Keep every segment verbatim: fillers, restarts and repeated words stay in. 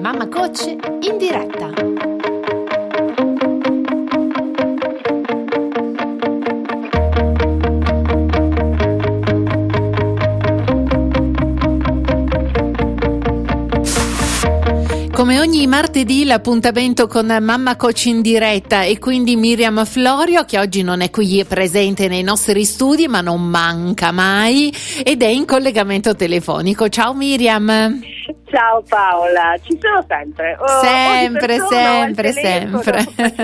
Mamma Coach in diretta. Come ogni martedì l'appuntamento con Mamma Coach in diretta e quindi Miriam Florio, che oggi non è qui presente nei nostri studi ma non manca mai ed è in collegamento telefonico. Ciao Miriam. Ciao Paola, ci sono sempre. Oh, sempre, sempre, sempre.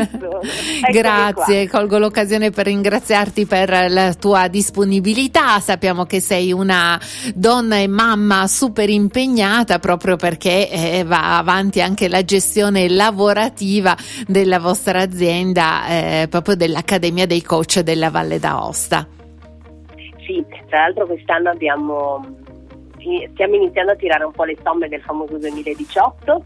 Grazie, qua. Colgo l'occasione per ringraziarti per la tua disponibilità. Sappiamo che sei una donna e mamma super impegnata proprio perché eh, va avanti anche la gestione lavorativa della vostra azienda, eh, proprio dell'Accademia dei Coach della Valle d'Aosta. Sì, tra l'altro quest'anno abbiamo... stiamo iniziando a tirare un po' le somme del famoso duemiladiciotto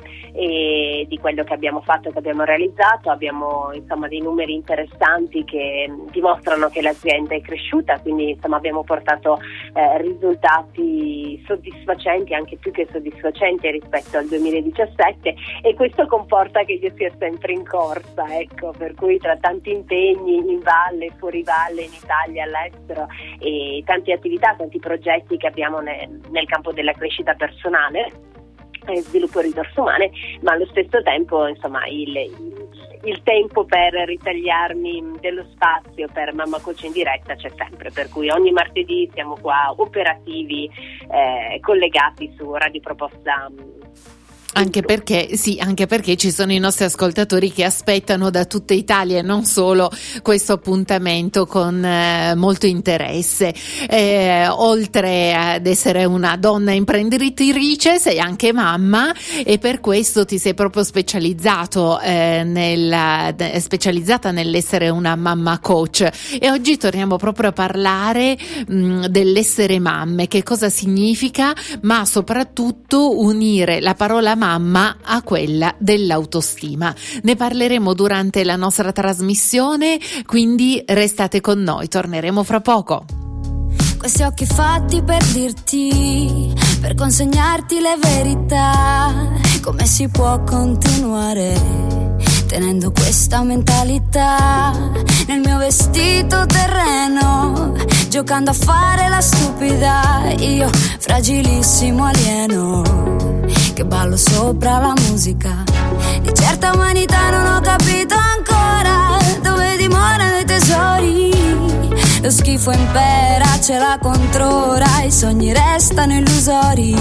e di quello che abbiamo fatto e che abbiamo realizzato. Abbiamo insomma dei numeri interessanti che dimostrano che l'azienda è cresciuta, quindi insomma abbiamo portato eh, risultati soddisfacenti, anche più che soddisfacenti rispetto al duemiladiciassette, e questo comporta che io sia sempre in corsa, ecco, per cui tra tanti impegni in valle, fuori valle, in Italia, all'estero e tante attività, tanti progetti che abbiamo nel, nel campo della crescita personale e sviluppo risorse umane, ma allo stesso tempo insomma il, il tempo per ritagliarmi dello spazio per Mamma Coach in diretta c'è sempre, per cui ogni martedì siamo qua operativi, eh, collegati su Radio Proposta. Anche perché, sì, anche perché ci sono i nostri ascoltatori che aspettano da tutta Italia e non solo questo appuntamento con eh, molto interesse. Eh, oltre ad essere una donna imprenditrice, sei anche mamma e per questo ti sei proprio specializzato eh, nella, de, specializzata nell'essere una mamma coach. E oggi torniamo proprio a parlare mh, dell'essere mamme, che cosa significa, ma soprattutto unire la parola mamma a quella dell'autostima. Ne parleremo durante la nostra trasmissione, quindi restate con noi, torneremo fra poco. Questi occhi fatti per dirti, per consegnarti le verità, come si può continuare tenendo questa mentalità nel mio vestito terreno, giocando a fare la stupida, io fragilissimo alieno che ballo sopra la musica. Di certa umanità non ho capito ancora dove dimorano i tesori. Lo schifo impera, ce la controra, i sogni restano illusori.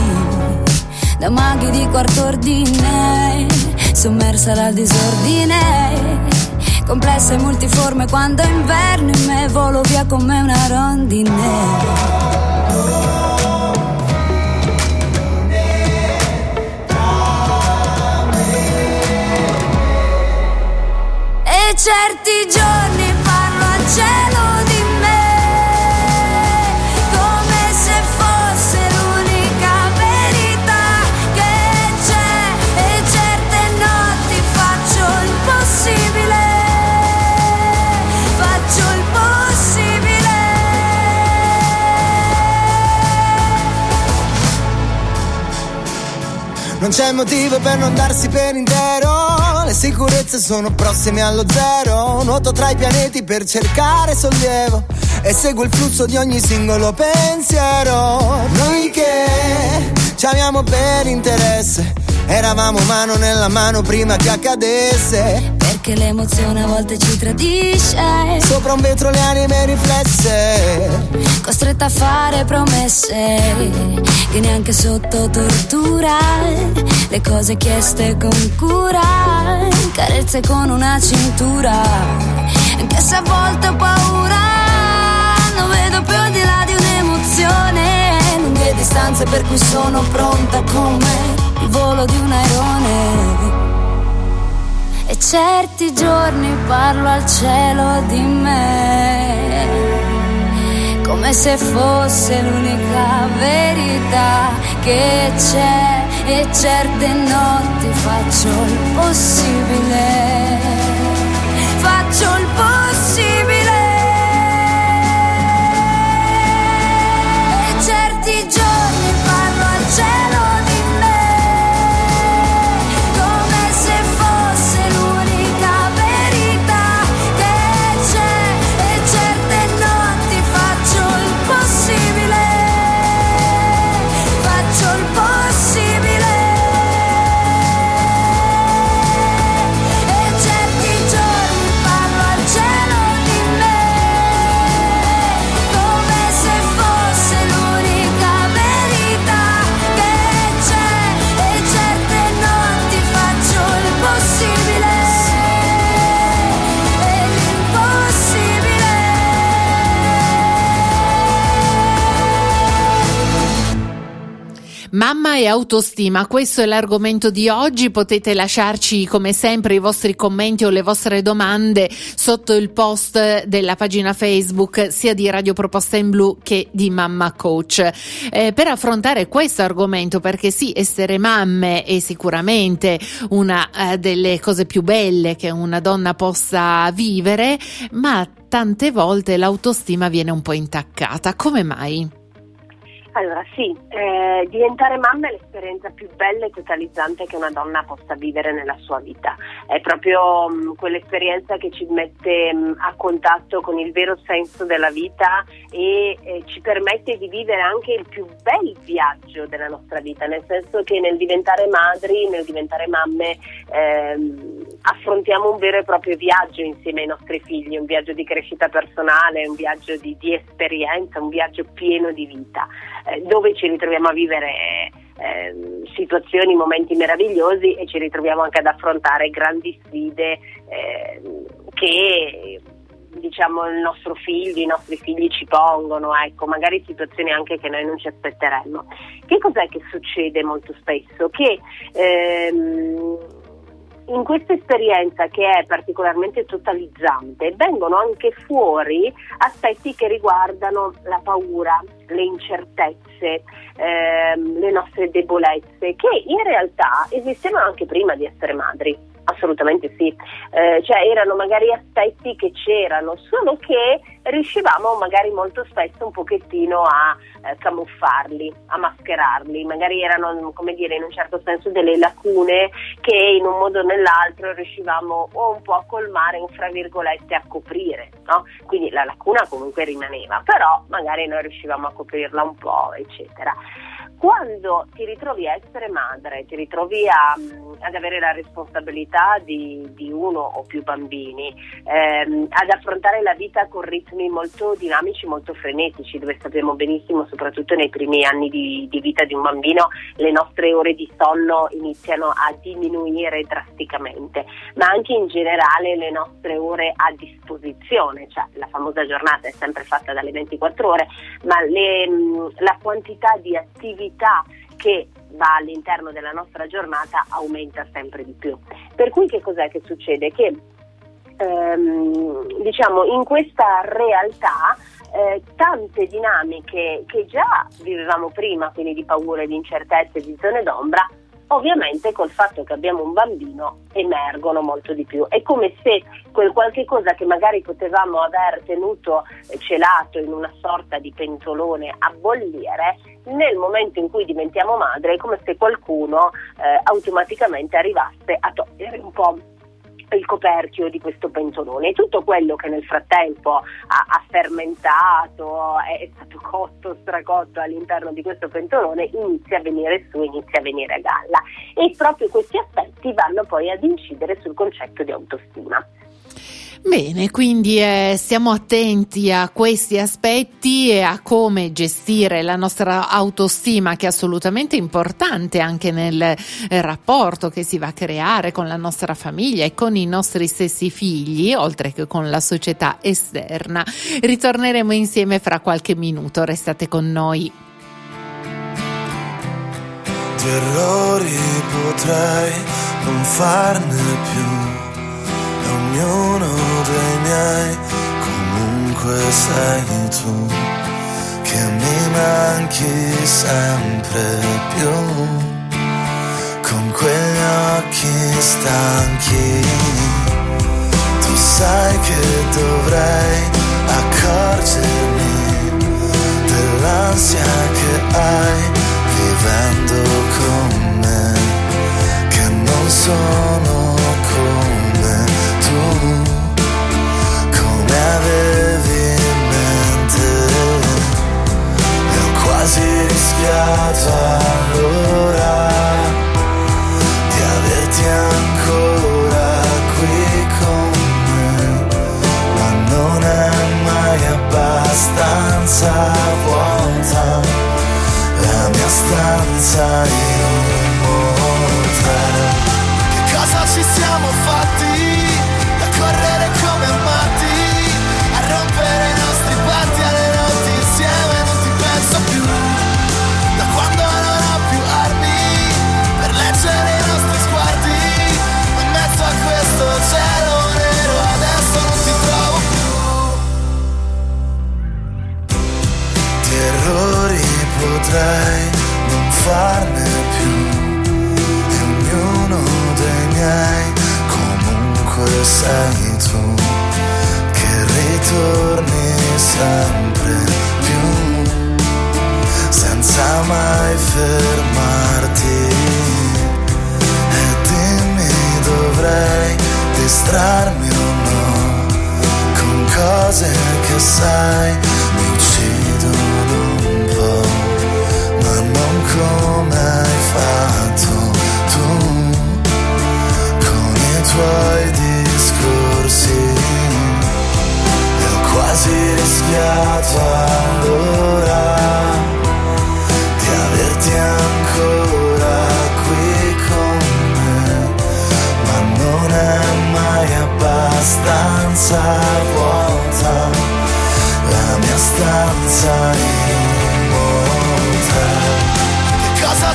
Da maghi di quarto ordine, sommersa dal disordine, complessa e multiforme quando è inverno in me, volo via come una rondine. E certi giorni parlo al cielo di me, come se fosse l'unica verità che c'è, e certe notti faccio il possibile, faccio il possibile. Non c'è motivo per non darsi per intero, le sicurezze sono prossime allo zero. Nuoto tra i pianeti per cercare sollievo e seguo il flusso di ogni singolo pensiero. Noi che ci amiamo per interesse, eravamo mano nella mano prima che accadesse, perché l'emozione a volte ci tradisce. Sopra un vetro le anime riflesse, costretta a fare promesse che neanche sotto tortura, le cose chieste con cura, carezze con una cintura, anche se a volte ho paura, non vedo più al di là di un'emozione, lunghe distanze per cui sono pronta come il volo di un airone. E certi giorni parlo al cielo di me, come se fosse l'unica verità che c'è, e certe notti faccio il possibile, faccio il possibile. E certi giorni parlo al cielo di me, Mamma e autostima, questo è l'argomento di oggi. Potete lasciarci come sempre i vostri commenti o le vostre domande sotto il post della pagina Facebook sia di Radio Proposta in Blu che di Mamma Coach. Eh, per affrontare questo argomento, perché sì, essere mamme è sicuramente una eh, delle cose più belle che una donna possa vivere, ma tante volte l'autostima viene un po' intaccata. Come mai? Allora sì, eh, diventare mamma è l'esperienza più bella e totalizzante che una donna possa vivere nella sua vita. È proprio mh, quell'esperienza che ci mette mh, a contatto con il vero senso della vita e eh, ci permette di vivere anche il più bel viaggio della nostra vita, nel senso che nel diventare madri, nel diventare mamme ehm, affrontiamo un vero e proprio viaggio insieme ai nostri figli, un viaggio di crescita personale, un viaggio di, di esperienza, un viaggio pieno di vita, eh, dove ci ritroviamo a vivere eh, situazioni, momenti meravigliosi e ci ritroviamo anche ad affrontare grandi sfide eh, che diciamo il nostro figlio, i nostri figli ci pongono, ecco, magari situazioni anche che noi non ci aspetteremmo. Che cos'è che succede molto spesso? Che ehm, in questa esperienza, che è particolarmente totalizzante, vengono anche fuori aspetti che riguardano la paura, le incertezze, ehm, le nostre debolezze, che in realtà esistevano anche prima di essere madri. Assolutamente sì, eh, cioè erano magari aspetti che c'erano, solo che riuscivamo magari molto spesso un pochettino a eh, camuffarli, a mascherarli, magari erano, come dire, in un certo senso delle lacune che in un modo o nell'altro riuscivamo o un po' a colmare o fra virgolette a coprire, no? Quindi la lacuna comunque rimaneva, però magari noi riuscivamo a coprirla un po', eccetera. Quando ti ritrovi a essere madre, ti ritrovi a, ad avere la responsabilità di, di uno o più bambini, ehm, ad affrontare la vita con ritmi molto dinamici, molto frenetici, dove sappiamo benissimo, soprattutto nei primi anni di, di vita di un bambino, le nostre ore di sonno iniziano a diminuire drasticamente, ma anche in generale le nostre ore a disposizione, cioè la famosa giornata è sempre fatta dalle ventiquattro ore, ma le, la quantità di attività che va all'interno della nostra giornata aumenta sempre di più. Per cui che cos'è che succede? Che ehm, diciamo in questa realtà eh, tante dinamiche che già vivevamo prima, quindi di paura, di incertezze, di zone d'ombra, ovviamente col fatto che abbiamo un bambino emergono molto di più. È come se quel qualche cosa che magari potevamo aver tenuto celato in una sorta di pentolone a bollire, nel momento in cui diventiamo madre è come se qualcuno eh, automaticamente arrivasse a togliere un po' il coperchio di questo pentolone, e tutto quello che nel frattempo ha, ha fermentato, è, è stato cotto, stracotto all'interno di questo pentolone, inizia a venire su, inizia a venire a galla, e proprio questi aspetti vanno poi ad incidere sul concetto di autostima. Bene, quindi eh, stiamo attenti a questi aspetti e a come gestire la nostra autostima, che è assolutamente importante anche nel eh, rapporto che si va a creare con la nostra famiglia e con i nostri stessi figli, oltre che con la società esterna. Ritorneremo insieme fra qualche minuto, restate con noi. Di errori potrei non farne più, ognuno dei miei, comunque sei tu, che mi manchi sempre più, con quegli occhi stanchi. Tu sai che dovrei accorgermi dell'ansia che hai vivendo con me, che non sono come tu, come avevi in mente. E ho quasi rischiato allora di averti ancora qui con me, ma non è mai abbastanza vuota la mia stanza in un mondo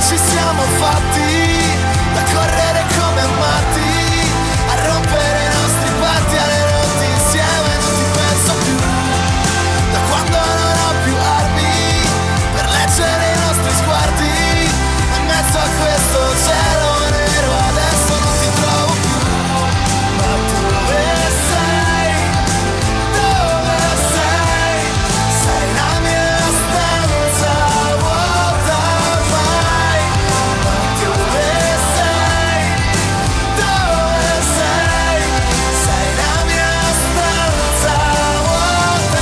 ci siamo fatti, da correre come matti, a rompere i nostri patti, alle notti insieme non ti penso più, da quando non ho più armi per leggere i nostri sguardi, in mezzo a questo cielo nero adesso non ti trovo più, ma dove sei, dove sei, sei la mia stanza vuota ormai, ma dove sei, dove sei, sei la mia stanza vuota.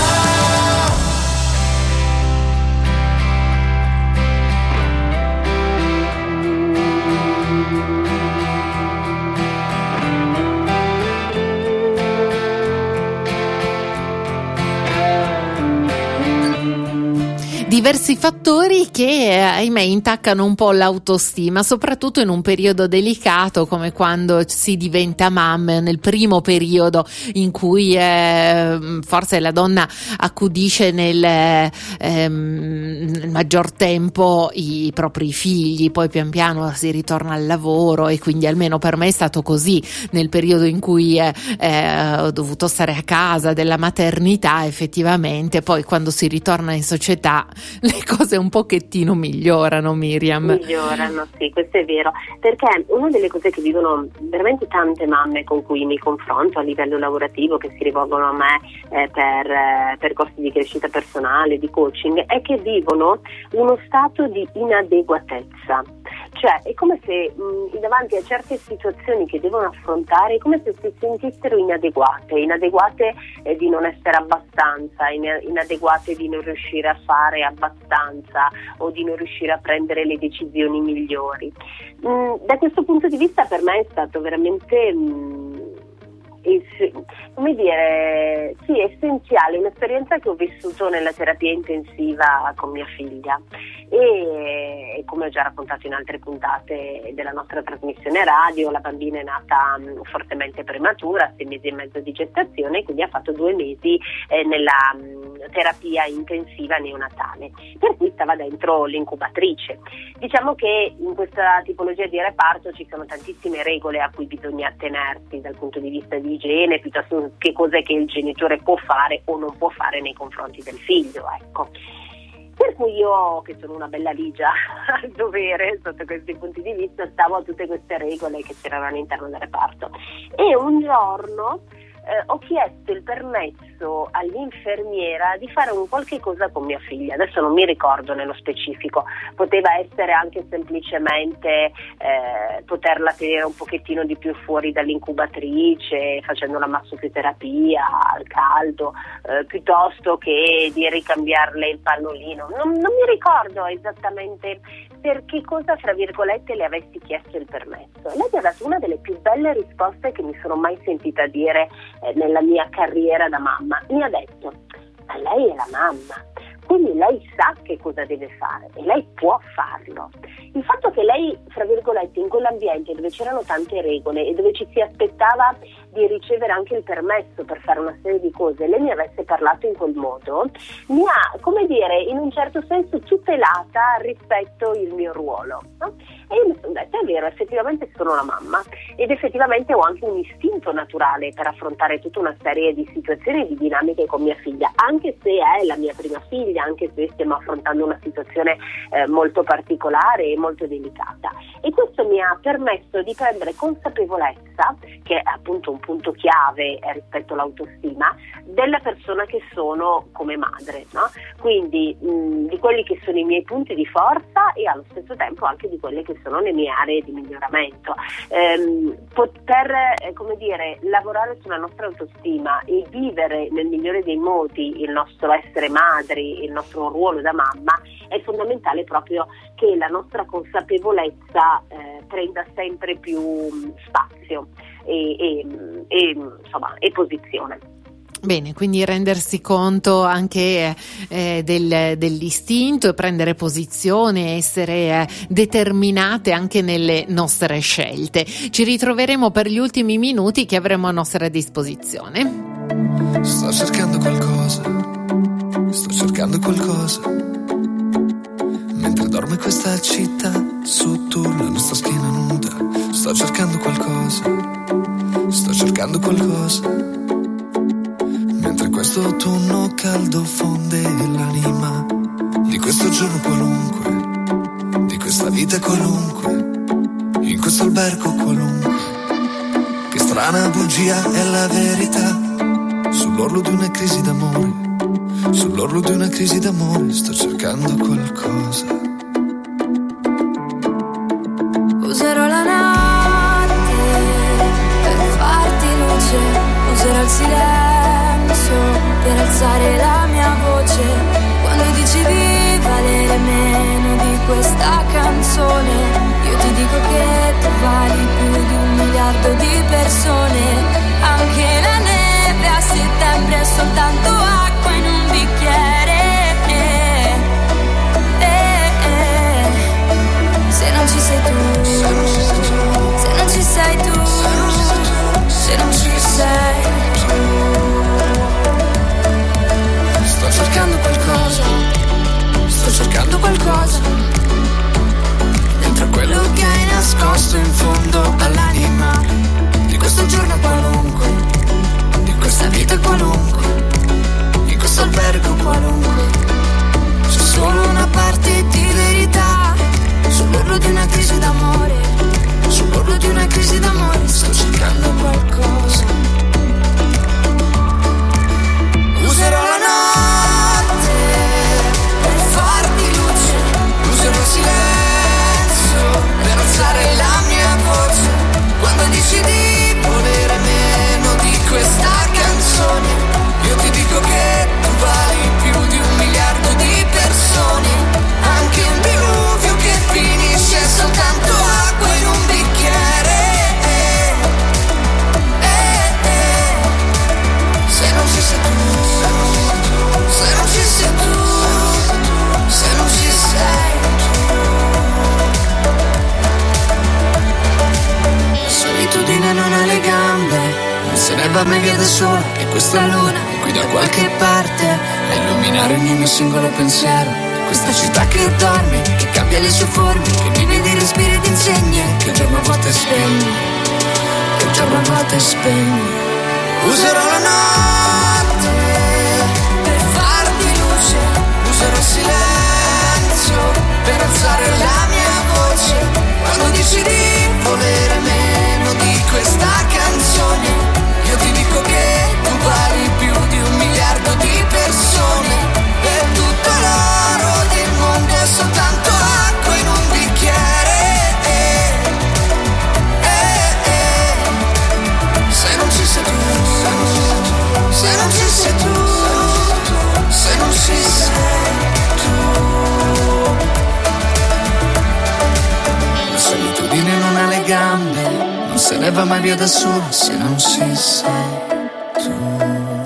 Diversi fattori che, ahimè, intaccano un po' l'autostima, soprattutto in un periodo delicato come quando si diventa mamme, nel primo periodo in cui eh, forse la donna accudisce nel, ehm, nel maggior tempo i propri figli, poi pian piano si ritorna al lavoro, e quindi almeno per me è stato così nel periodo in cui eh, eh, ho dovuto stare a casa della maternità. Effettivamente poi quando si ritorna in società le cose un pochettino migliorano, Miriam. Migliorano, sì, questo è vero, perché una delle cose che vivono veramente tante mamme con cui mi confronto a livello lavorativo, che si rivolgono a me eh, per eh, percorsi di crescita personale, di coaching, è che vivono uno stato di inadeguatezza. Cioè è come se mh, davanti a certe situazioni che devono affrontare è come se si sentissero inadeguate, inadeguate eh, di non essere abbastanza, in- inadeguate di non riuscire a fare abbastanza o di non riuscire a prendere le decisioni migliori. Mh, da questo punto di vista per me è stato veramente mh, es- come dire, sì, essenziale, un'esperienza che ho vissuto nella terapia intensiva con mia figlia. E come ho già raccontato in altre puntate della nostra trasmissione radio, la bambina è nata mh, fortemente prematura, a sei mesi e mezzo di gestazione, quindi ha fatto due mesi eh, nella mh, terapia intensiva neonatale, per cui stava dentro l'incubatrice. Diciamo che in questa tipologia di reparto ci sono tantissime regole a cui bisogna attenersi dal punto di vista di igiene, piuttosto che cos'è che il genitore può fare o non può fare nei confronti del figlio, ecco. Per cui io, che sono una bella ligia al dovere sotto questi punti di vista, stavo a tutte queste regole che c'erano all'interno del reparto. E un giorno eh, ho chiesto il permesso all'infermiera di fare un qualche cosa con mia figlia. Adesso non mi ricordo nello specifico, poteva essere anche semplicemente eh, poterla tenere un pochettino di più fuori dall'incubatrice, facendo la massoterapia al caldo, eh, piuttosto che di ricambiarle il pannolino. Non, non mi ricordo esattamente per che cosa, fra virgolette, le avessi chiesto il permesso. Lei mi ha dato una delle più belle risposte che mi sono mai sentita dire eh, nella mia carriera da mamma. Mi ha detto: ma lei è la mamma, quindi lei sa che cosa deve fare e lei può farlo. Il fatto che lei, fra virgolette, in quell'ambiente dove c'erano tante regole e dove ci si aspettava di ricevere anche il permesso per fare una serie di cose, lei mi avesse parlato in quel modo, mi ha, come dire, in un certo senso tutelata rispetto il mio ruolo, no? E io mi sono detta: è vero, effettivamente sono una mamma ed effettivamente ho anche un istinto naturale per affrontare tutta una serie di situazioni e di dinamiche con mia figlia, anche se è la mia prima figlia, anche se stiamo affrontando una situazione eh, molto particolare e molto delicata. E questo mi ha permesso di prendere consapevolezza, che è appunto un punto chiave rispetto all'autostima, della persona che sono come madre, no? Quindi mh, di quelli che sono i miei punti di forza e allo stesso tempo anche di quelle che sono le mie aree di miglioramento. Ehm, poter, eh, come dire, lavorare sulla nostra autostima e vivere nel migliore dei modi il nostro essere madri, il nostro ruolo da mamma, è fondamentale proprio che la nostra consapevolezza eh, prenda sempre più spazio e, e, e, insomma, e posizione. Bene, quindi rendersi conto anche eh, del, dell'istinto e prendere posizione, essere eh, determinate anche nelle nostre scelte. Ci ritroveremo per gli ultimi minuti che avremo a nostra disposizione. Sto cercando qualcosa, sto cercando qualcosa, Mentre dorme questa città, sotto la nostra schiena nuda, sto cercando qualcosa, sto cercando qualcosa. Mentre questo autunno caldo fonde l'anima di questo giorno qualunque, di questa vita qualunque, in questo albergo qualunque. Che strana bugia è la verità, sull'orlo di una crisi d'amore, sull'orlo di una crisi d'amore, sto cercando qualcosa. Userò la notte per farti luce, userò il silenzio per alzare la mia voce. Quando dici di valere meno di questa canzone, io ti dico che tu vali più di un miliardo di persone. Anche la neve a settembre è soltanto acqua in un bicchiere. eh, eh, eh. Se non ci sei tu, se non ci sei tu, se non ci sei tu. Sto cercando qualcosa, sto cercando qualcosa, dentro quello che hai nascosto in fondo all'anima di questo giorno qualunque, di questa vita qualunque, in questo albergo qualunque. C'è solo una parte di verità, sull'orlo di una crisi d'amore, sull'orlo di una crisi d'amore, sto cercando qualcosa. Userò la notte per farti luce, userò il silenzio per alzare la mia voce. Quando dici di volere meno di questa canzone, io ti dico che tu vali più di un miliardo di persone. Anche un diluvio che finisce soltanto acqua in un bicchiere. eh, eh. Se non ci sei tu, se non ci sei tu, se non ci sei tu. La solitudine non ha le gambe, non se ne va mai via da sola. E questa luna è qui da qualche parte a illuminare ogni mio singolo pensiero. Questa città che dorme, che cambia le sue forme, che vive di respiri e di insegni, che il giorno a volte spegne, che il giorno a volte spegne. Userò la notte per farti luce, userò il silenzio per alzare la mia voce. Quando dici di volere meno di questa canzone, io ti dico che tu vali più di un miliardo di persone. E tutto l'oro del mondo è soltanto acqua in un bicchiere. eh, eh, eh. Se non ci sei tu, se non ci sei tu, se non ci sei tu. La solitudine non ha le gambe, non se ne va mai via da sola se non ci sei tu.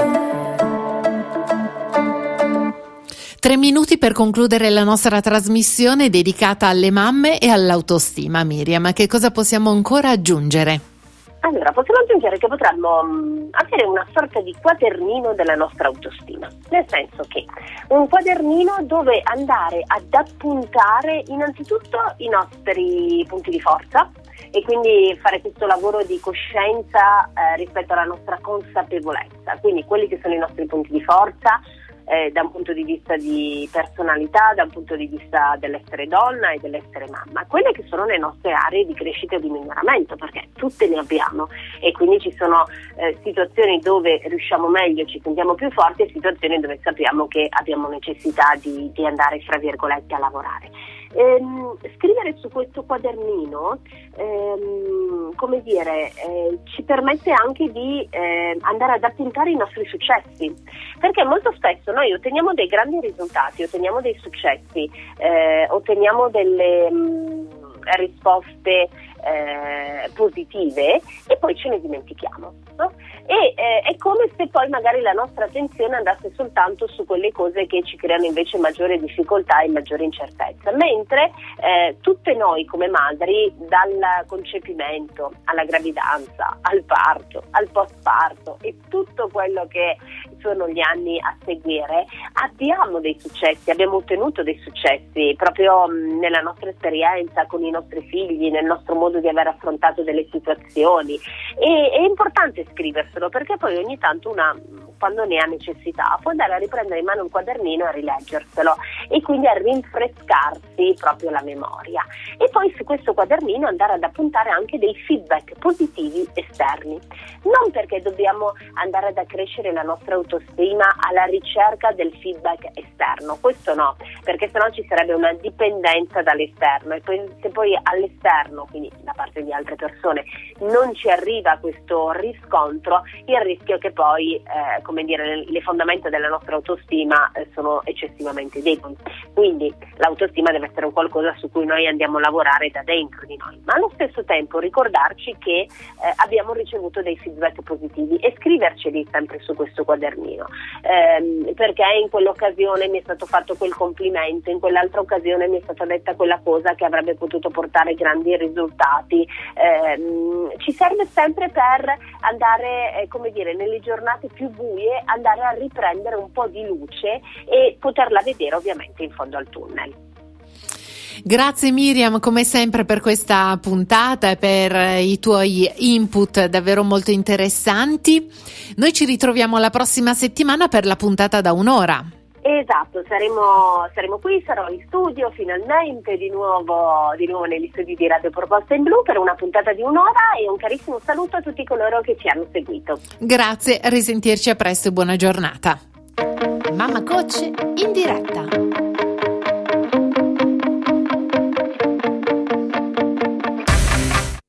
Tre minuti per concludere la nostra trasmissione dedicata alle mamme e all'autostima. Miriam, che cosa possiamo ancora aggiungere? Allora, possiamo aggiungere che potremmo mh, avere una sorta di quadernino della nostra autostima, nel senso che un quadernino dove andare ad appuntare innanzitutto i nostri punti di forza e quindi fare questo lavoro di coscienza eh, rispetto alla nostra consapevolezza, quindi quelli che sono i nostri punti di forza, Eh, da un punto di vista di personalità, da un punto di vista dell'essere donna e dell'essere mamma, quelle che sono le nostre aree di crescita e di miglioramento, perché tutte ne abbiamo e quindi ci sono eh, situazioni dove riusciamo meglio, ci sentiamo più forti e situazioni dove sappiamo che abbiamo necessità di, di andare fra virgolette a lavorare. Ehm, scrivere su questo quadernino ehm, come dire eh, ci permette anche di eh, andare ad appuntare i nostri successi, perché molto spesso noi otteniamo dei grandi risultati, otteniamo dei successi, eh, otteniamo delle mh, risposte eh, positive e poi ce ne dimentichiamo, no? E eh, è come se poi magari la nostra attenzione andasse soltanto su quelle cose che ci creano invece maggiore difficoltà e maggiore incertezza, mentre eh, tutte noi come madri, dal concepimento alla gravidanza, al parto, al postparto e tutto quello che sono gli anni a seguire, abbiamo dei successi, abbiamo ottenuto dei successi proprio mh, nella nostra esperienza con i nostri figli, nel nostro modo di aver affrontato delle situazioni, e è importante scriverselo, perché poi ogni tanto una, quando ne ha necessità, può andare a riprendere in mano un quadernino e a rileggerselo e quindi a rinfrescarsi proprio la memoria, e poi su questo quadernino andare ad appuntare anche dei feedback positivi esterni, non perché dobbiamo andare ad accrescere la nostra autostima alla ricerca del feedback esterno, questo no, perché sennò ci sarebbe una dipendenza dall'esterno, e poi, se poi all'esterno, quindi da parte di altre persone, non ci arriva questo riscontro, il rischio è che poi eh, come dire, le fondamenta della nostra autostima eh, sono eccessivamente deboli, quindi l'autostima deve essere un qualcosa su cui noi andiamo a lavorare da dentro di noi, ma allo stesso tempo ricordarci che eh, abbiamo ricevuto dei feedback positivi e scriverceli sempre su questo quadernino, ehm, perché in quell'occasione mi è stato fatto quel complimento, in quell'altra occasione mi è stata detta quella cosa che avrebbe potuto portare grandi risultati, ehm, ci serve sempre per andare eh, come dire, nelle giornate più buie, andare a riprendere un po' di luce e poterla vedere ovviamente in fondo al tunnel. Grazie Miriam, come sempre, per questa puntata e per i tuoi input davvero molto interessanti. Noi ci ritroviamo la prossima settimana per la puntata da un'ora. Esatto, saremo, saremo qui, sarò in studio finalmente di nuovo, di nuovo negli studi di Radio Proposta in Blu per una puntata di un'ora, e un carissimo saluto a tutti coloro che ci hanno seguito. Grazie, a risentirci a presto e buona giornata. Mamma Coach in diretta.